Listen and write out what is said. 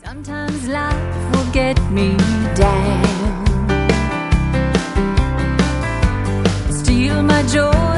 Sometimes life will get me down, steal my joy.